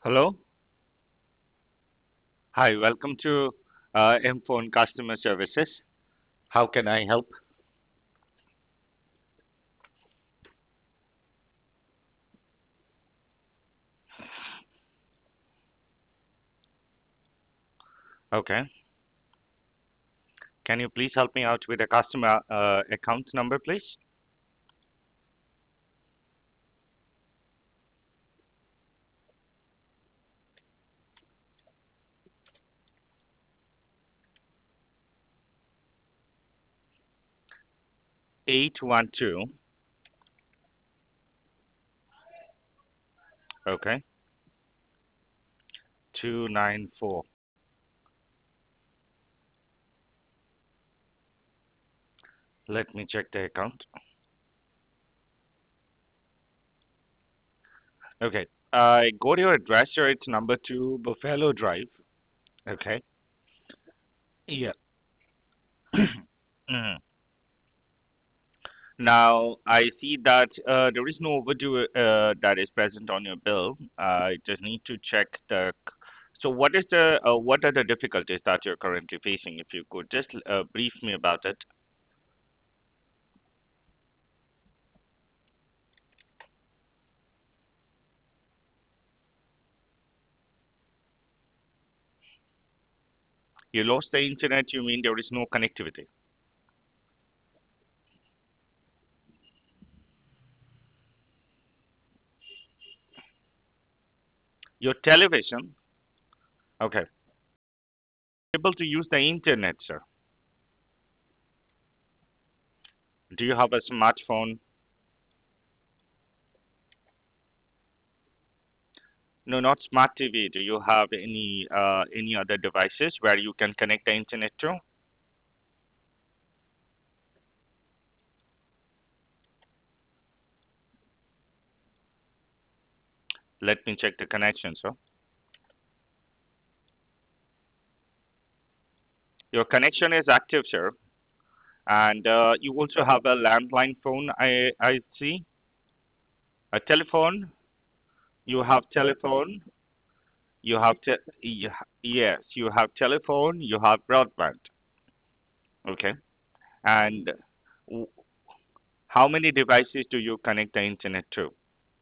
Hello. Hi, welcome to M-Phone Customer Services. How can I help? Okay. Can you please help me out with a customer account number, please? 812. Okay. 294. Let me check the account. Okay. I got your address here. It's number 2 Buffalo Drive. Okay. Yeah. Mhm. Now, I see that there is no overdue that is present on your bill. I just need to check the. So, what are the difficulties that you're currently facing? If you could just brief me about it. You lost the internet. You mean there is no connectivity? Your television. Okay. Able to use the internet, sir. Do you have a smartphone? No, not smart TV. Do you have any other devices where you can connect the internet to? Let me check the connection, sir. Your connection is active, sir. And you also have a landline phone, I see. A telephone. You have telephone. You have yes, you have telephone. You have broadband. Okay. And w- how many devices do you connect the internet to?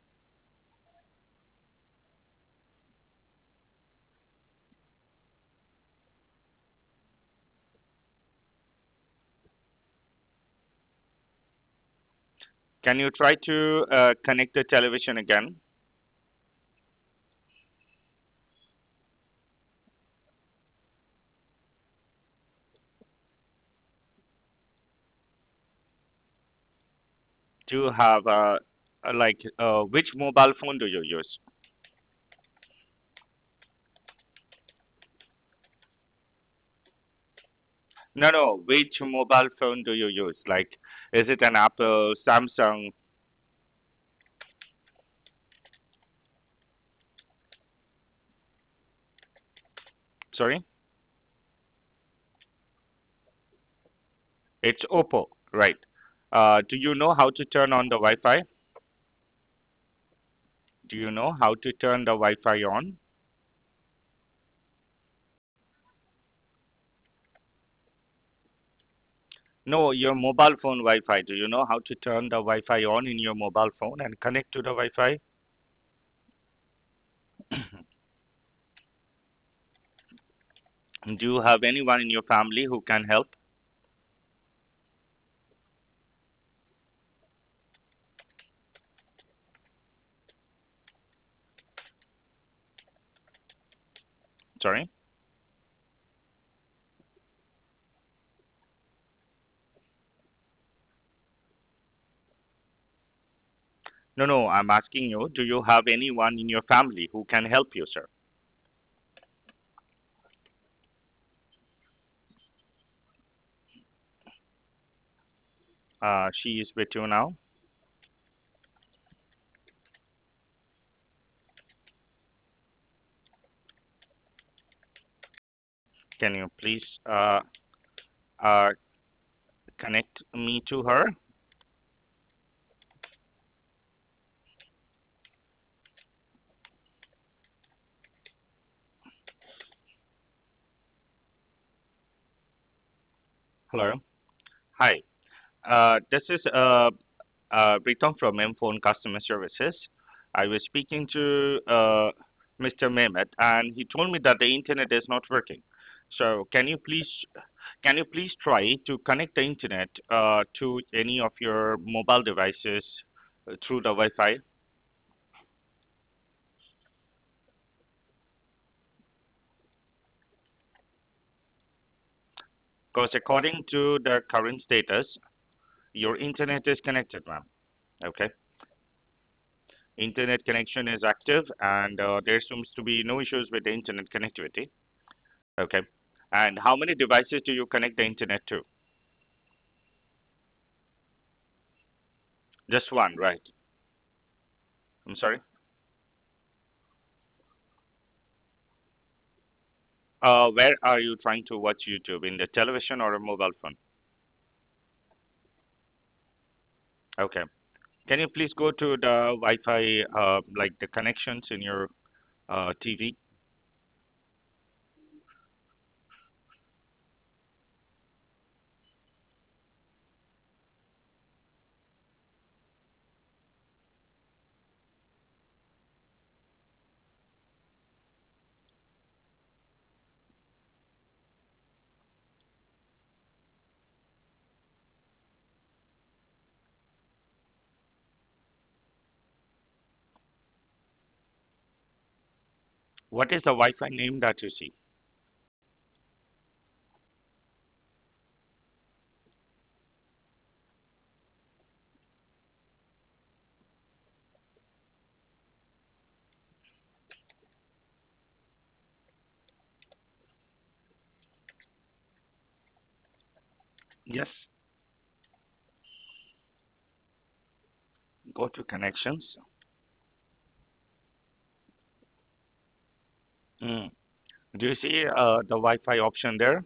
Can you try to connect the television again? Do you have which mobile phone do you use? No, no. Which mobile phone do you use? Like, is it an Apple, Samsung? Sorry, it's Oppo, right? Do you know how to turn on the Wi-Fi? Do you know how to turn the Wi-Fi on? No, your mobile phone Wi-Fi. Do you know how to turn the Wi-Fi on in your mobile phone and connect to the Wi-Fi? Do you have anyone in your family who can help? Sorry? No, no, I'm asking you, do you have anyone in your family who can help you, sir? She is with you now. Can you please uh, connect me to her? Hello. Hi. This is Pritam from M Phone Customer Services. I was speaking to Mr. Mehmet, and he told me that the internet is not working. So can you please try to connect the internet to any of your mobile devices through the Wi-Fi? Because according to the current status, your internet is connected, ma'am. Okay, internet connection is active, and there seems to be no issues with the internet connectivity. Okay, and how many devices do you connect the internet to? Just one, right? I'm sorry. Where are you trying to watch YouTube? In the television or a mobile phone? Okay. Can you please go to the Wi-Fi, like the connections in your TV? What is the Wi-Fi name that you see? Yes. Go to connections. Mm. Do you see the Wi-Fi option there?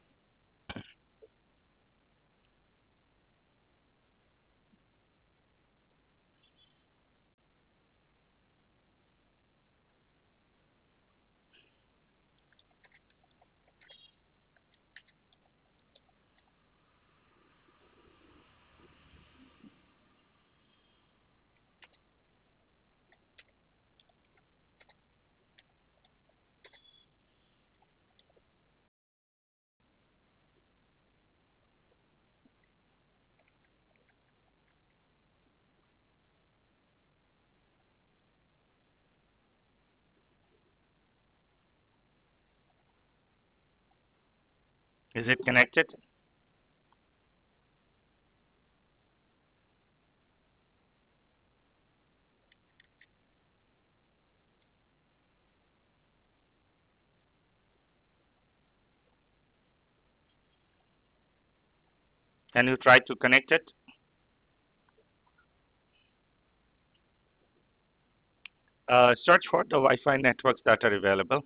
Is it connected? Can you try to connect it? Search for the Wi-Fi networks that are available.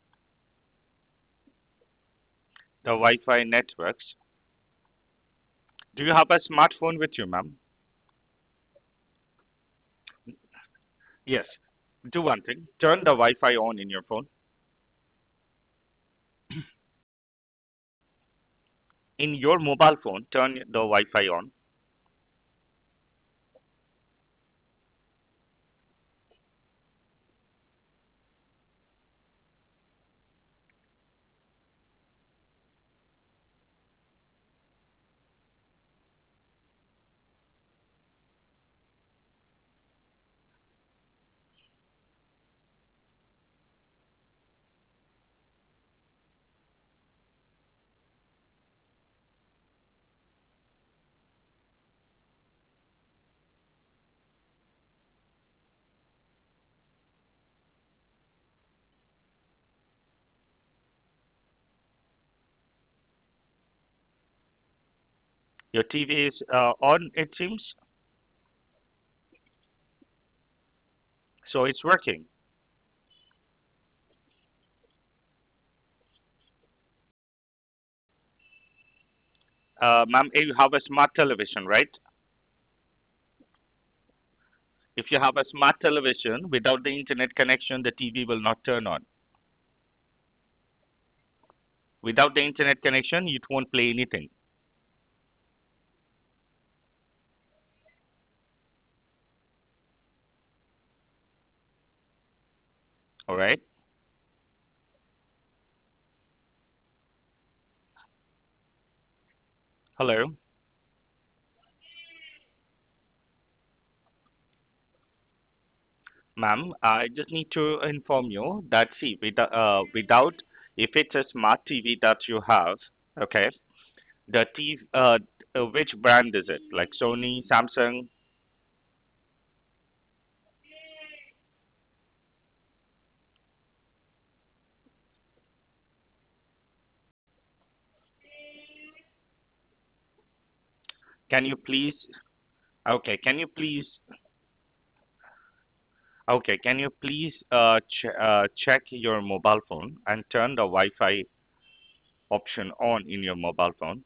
The Wi-Fi networks. Do you have a smartphone with you, ma'am? Yes. Do one thing. Turn the Wi-Fi on in your phone. In your mobile phone, turn the Wi-Fi on. Your TV is on, it seems. So it's working. Ma'am, you have a smart television, right? If you have a smart television, without the internet connection, the TV will not turn on. Without the internet connection, it won't play anything. All right. Hello, ma'am. I just need to inform you that see, without if it's a smart TV that you have, okay, the TV, which brand is it? Like Sony, Samsung? Can you please? Okay, can you please? Okay, can you please check your mobile phone and turn the Wi-Fi option on in your mobile phone?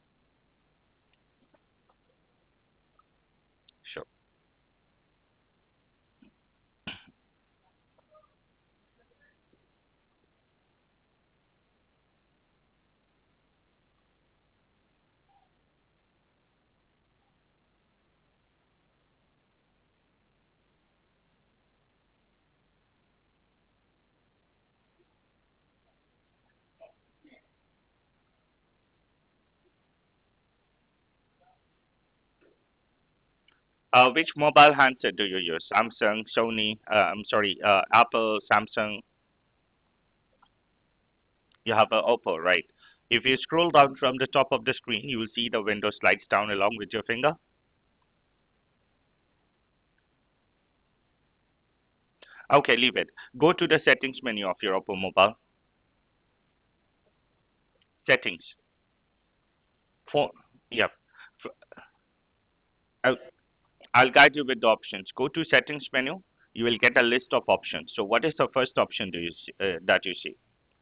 Sure. Which mobile handset do you use? Samsung, Sony, I'm sorry, Apple, Samsung. You have a Oppo, right? If you scroll down from the top of the screen, you will see the window slides down along with your finger. Okay, leave it. Go to the settings menu of your Oppo mobile. Settings. Phone. Yep. F- I'll, I'll guide you with the options. Go to settings menu. You will get a list of options. So, what is the first option do you see, that you see?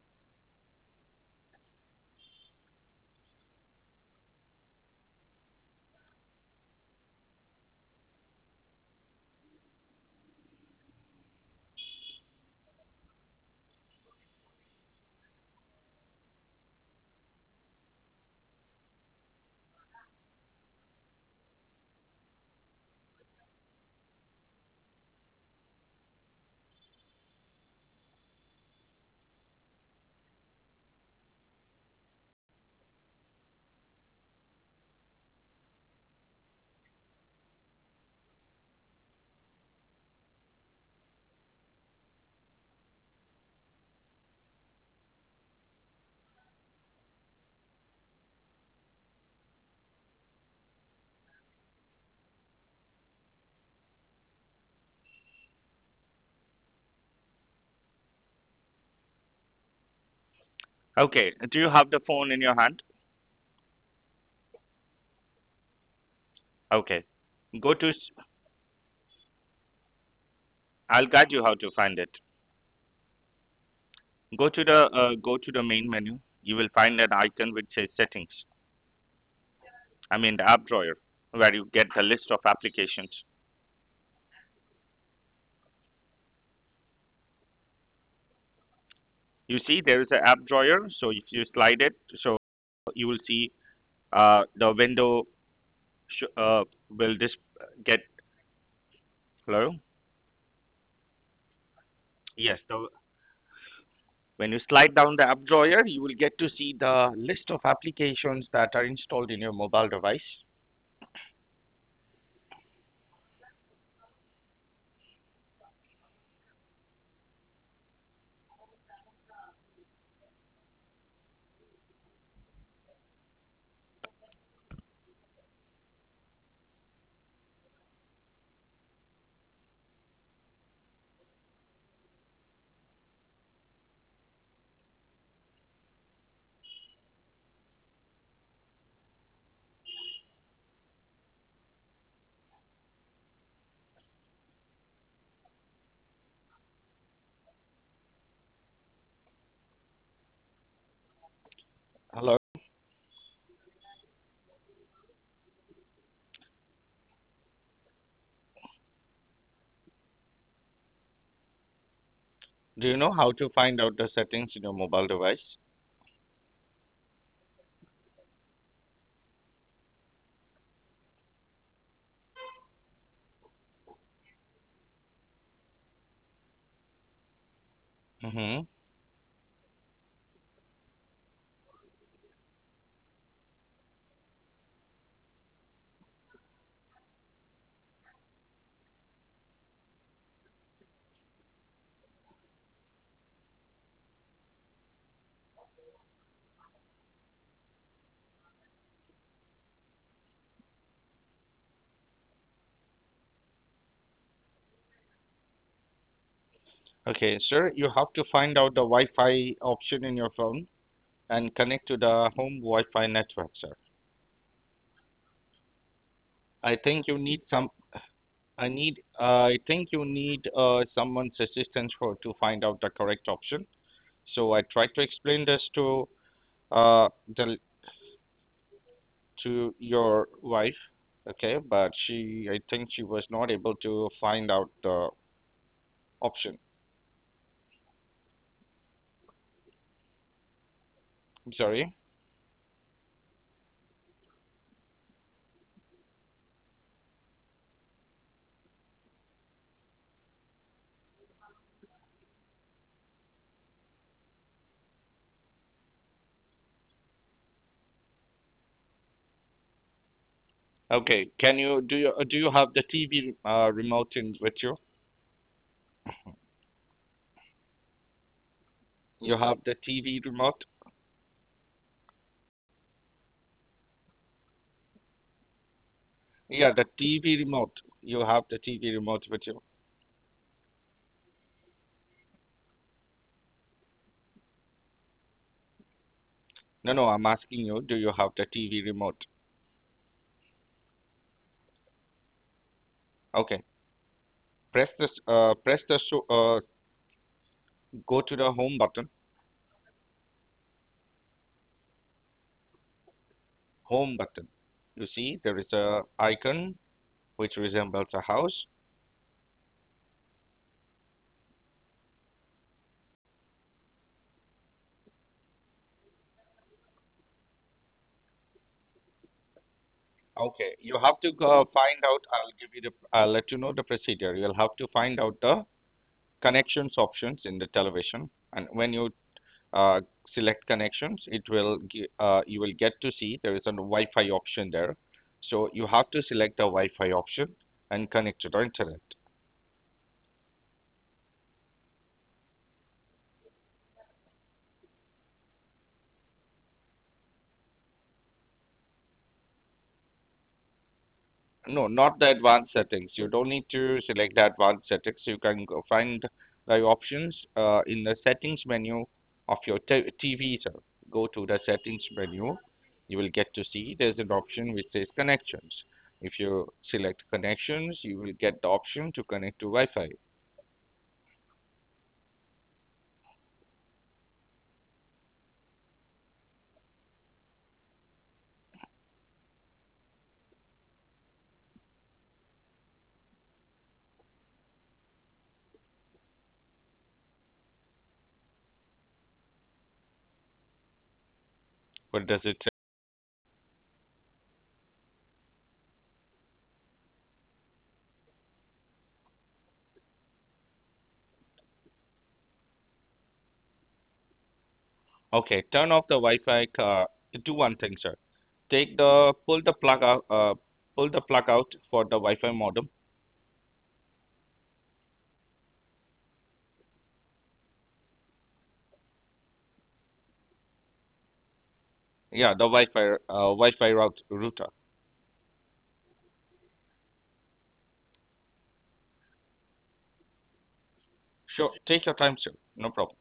Okay. Do you have the phone in your hand? Okay. Go to. I'll guide you how to find it. Go to the main menu. You will find an icon which says settings. I mean the app drawer where you get the list of applications. You see there is an app drawer. So if you slide it, so you will see the window will this get hello? Yes. When you slide down the app drawer, you will get to see the list of applications that are installed in your mobile device. Hello. Do you know how to find out the settings in your mobile device? Mm-hmm. Okay, sir, you have to find out the Wi-Fi option in your phone and connect to the home Wi-Fi network, sir. I think you need some. I think you need someone's assistance for to find out the correct option. So I tried to explain this the to your wife, okay, but I think she was not able to find out the option. I'm sorry. Okay, can you do you have the TV remote in with you? You have the TV remote? Yeah, the TV remote. You have the TV remote with you? No, no, I'm asking you, do you have the TV remote? Okay. Press the go to the home button. Home button. You see, there is a icon which resembles a house. Okay, you have to go find out. I'll let you know the procedure. You'll have to find out the connections options in the television, and when you uh, select connections, you will get to see there is a Wi-Fi option there. So you have to select the Wi-Fi option and connect to the internet. No, not the advanced settings. You don't need to select the advanced settings. You can go find the options in the settings menu of your TV. Sir. Go to the settings menu. You will get to see there's an option which says connections. If you select connections, you will get the option to connect to Wi-Fi. What does it say? Okay, turn off the Wi-Fi. Do one thing, sir. Pull the plug out for the Wi-Fi modem. Yeah, the Wi-Fi router. Sure, take your time, sir. No problem.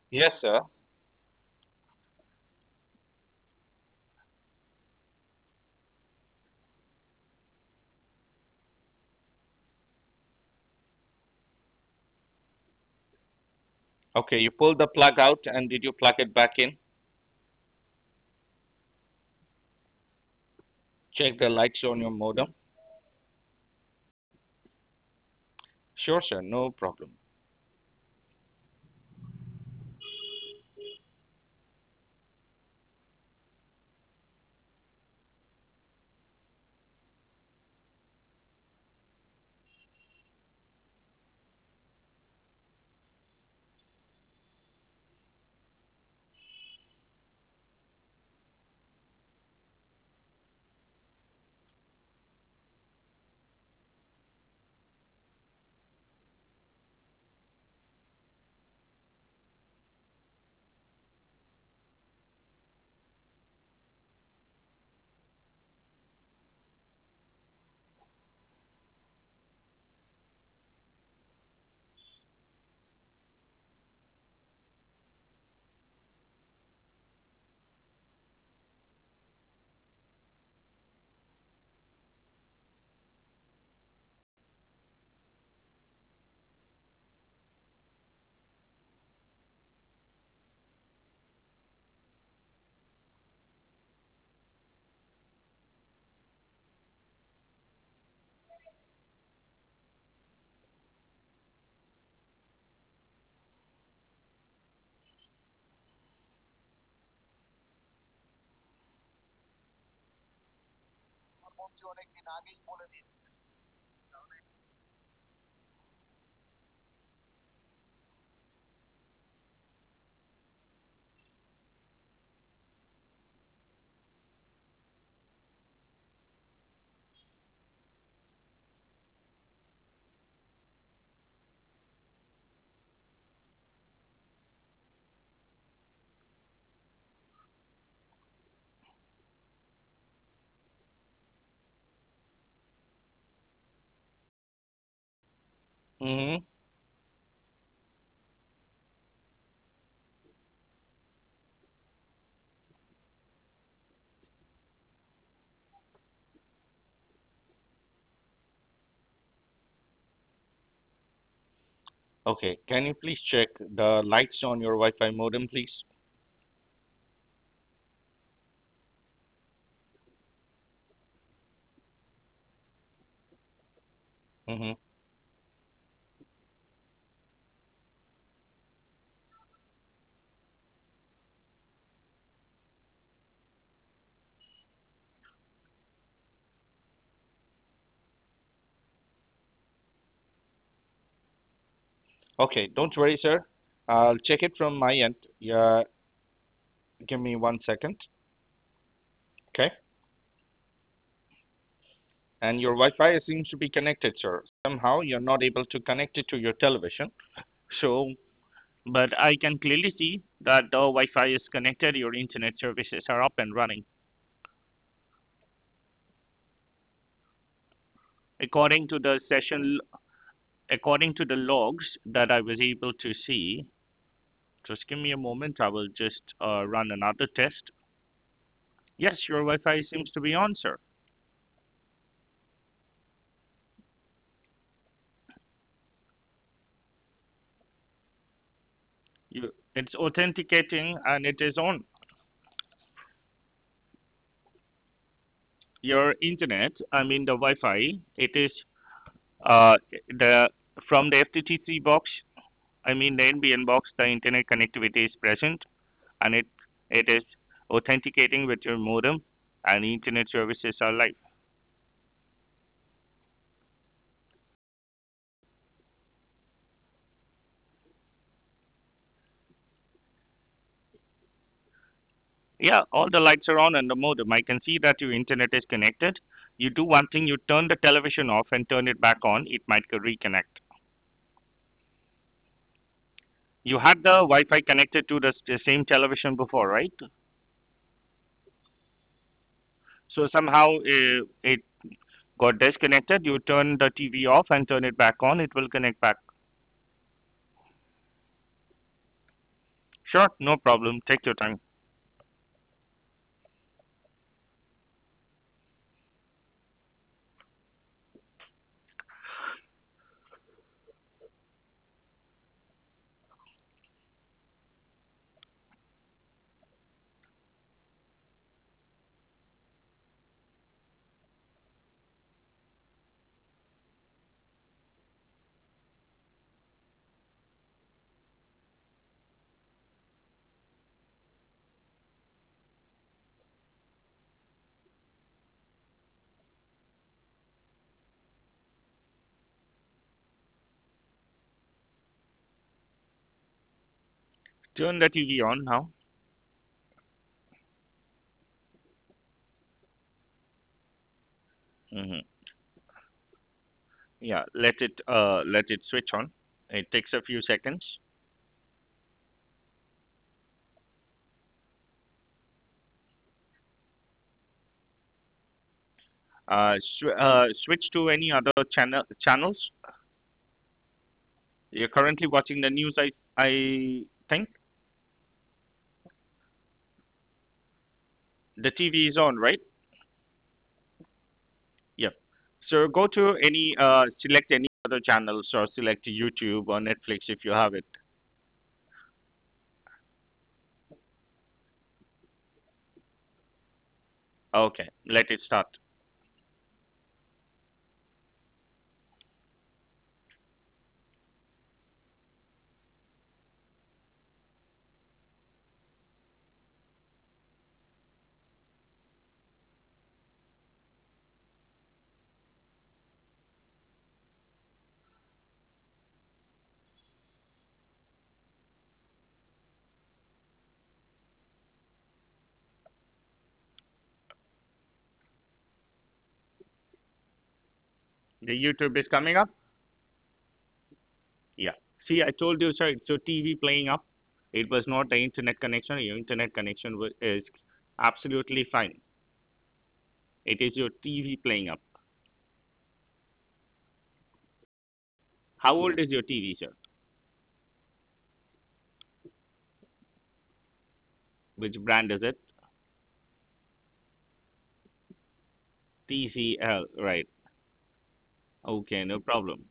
Yes, sir. Okay, you pulled the plug out and did you plug it back in? Check the lights on your modem. Sure, sir, no problem. Mm-hmm. Okay, can you please check the lights on your Wi-Fi modem, please? Mm-hmm. Okay, don't worry, sir. I'll check it from my end. Yeah, give me 1 second. Okay. And your Wi-Fi seems to be connected, sir. Somehow you're not able to connect it to your television. So, but I can clearly see that the Wi-Fi is connected. Your internet services are up and running. According to the session, according to the logs that I was able to see, just give me a moment. I will just run another test. Yes, your Wi-Fi seems to be on, sir. It's authenticating and it is on. Your internet, I mean the Wi-Fi, it is uh, the from the FTTC box. I mean the NBN box. The internet connectivity is present, and it is authenticating with your modem, and internet services are live. Yeah, all the lights are on in the modem. I can see that your internet is connected. You do one thing: you turn the television off and turn it back on. It might reconnect. You had the Wi-Fi connected to the same television before, right? So somehow it got disconnected. You turn the TV off and turn it back on. It will connect back. Sure, no problem. Take your time. Turn the TV on now. Hmm. Yeah, let it switch on. It takes a few seconds. Switch to any other channels. You're currently watching the news. I think the TV is on, right? Yeah. So go to any select any other channels or select YouTube or Netflix if you have it. Okay, let it start. The YouTube is coming up. Yeah. See, I told you, sir, it's your TV playing up. It was not the internet connection. Your internet connection is absolutely fine. It is your TV playing up. How old is your TV, sir? Which brand is it? TCL, right. Okay, no problem.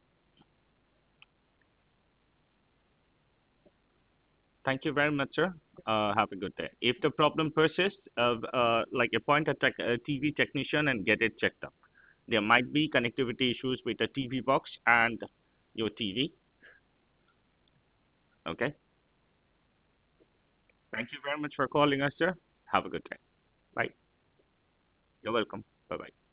Thank you very much, sir. Have a good day. If the problem persists, like appoint a TV technician and get it checked up. There might be connectivity issues with the TV box and your TV. Okay. Thank you very much for calling us, sir. Have a good day. Bye. You're welcome. Bye bye.